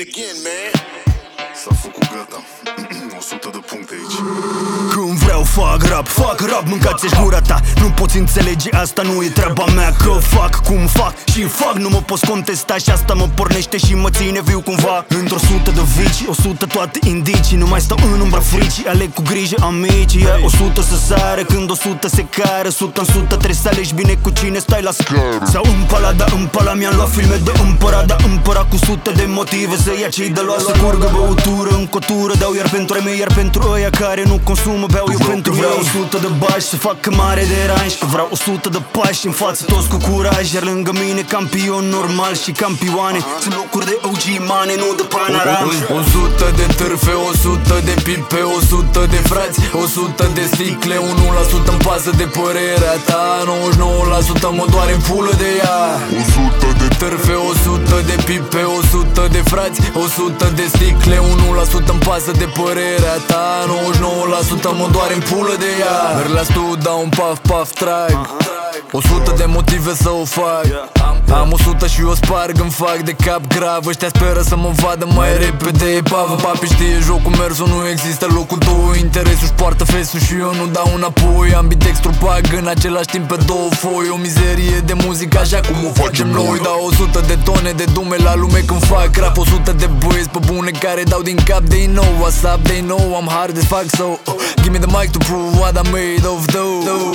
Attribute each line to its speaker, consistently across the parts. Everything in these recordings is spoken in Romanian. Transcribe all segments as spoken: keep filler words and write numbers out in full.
Speaker 1: again, man.
Speaker 2: S-a făcut gata. o sută de puncte aici.
Speaker 3: Când vreau fac rap, fac rap, mâncați-și gura ta. Nu poți înțelege, asta nu e treaba mea. Că fac cum fac și fac, nu mă poți contesta. Și asta mă pornește și mă ține viu cumva. Într-o sută de vici, o sută toate indicii. Nu mai stau în umbra fricii, aleg cu grijă amicii. E o sută să sare, când o sută se care. Sută în sută trebuie să alegi bine cu cine stai la scară. Sau în palada, în pala mi-am luat filme de împărat. Dar împărat cu sute de motive să ia cei de luat. Să curgă băutură în cotură, dau iar pentru ei mei, iar pentru ăia care nu consumă beau eu pentru vreau o sută de bași să facă mare deranj. Că vreau o sută de pași în față, toți cu curaj. Iar lângă mine campion normal și campioane. Sunt locuri de O G mane, nu de panaram.
Speaker 4: O sută de târfe, o sută de pipe, o sută de frați, o sută de sticle. Unu la sută îmi pasă de părerea ta, nouăzeci și nouă la sută mă doare în pulă de ea.
Speaker 2: o sută de
Speaker 4: târfe, o sută de pipe, o sută de frați, o sută de sticle. Unu la sută îmi pasă de părerea ta, nouăzeci și nouă la sută mă doare în pulă de ea. Merg la stu, dau un paf, paf, trag. O sută de motive să o fac. Am o sută și o sparg, îmi fac de cap grav. Ăștia speră să mă vadă mai repede. E pavă, papi știe jocul, mersul nu există locul doi. Interesul-și poartă fesul și eu nu dau înapoi. Ambidextru bag în același timp pe două foi. O mizerie de muzică așa cum o facem noi. Dau o sută de tone de dume la lume când fac rap. O sută de băieți pe bune care dau din cap. They know what's up, they know I'm hard as fuck. So uh, give me the mic to prove what I'm made of though.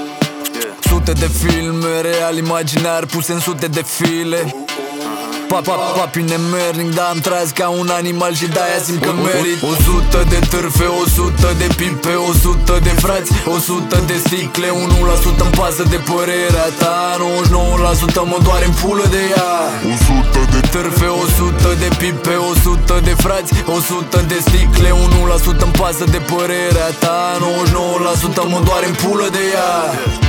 Speaker 4: Sute de filme, real, imaginar, puse în sute de file. Papa, papi nemernic, dar am tras ca un animal și de-aia simt că merit. O sută de târfe, o sută de pipe, o sută de frați, o sută de sticle. Unu la sută îmi pasă de părerea ta, nouăzeci și nouă la sută mă doare în pulă de ea.
Speaker 2: o sută de
Speaker 4: târfe, o sută de pipe, o sută de frați, o sută de sticle. Unu la sută îmi pasă de părerea ta, nouăzeci și nouă la sută mă doare în pulă de ea.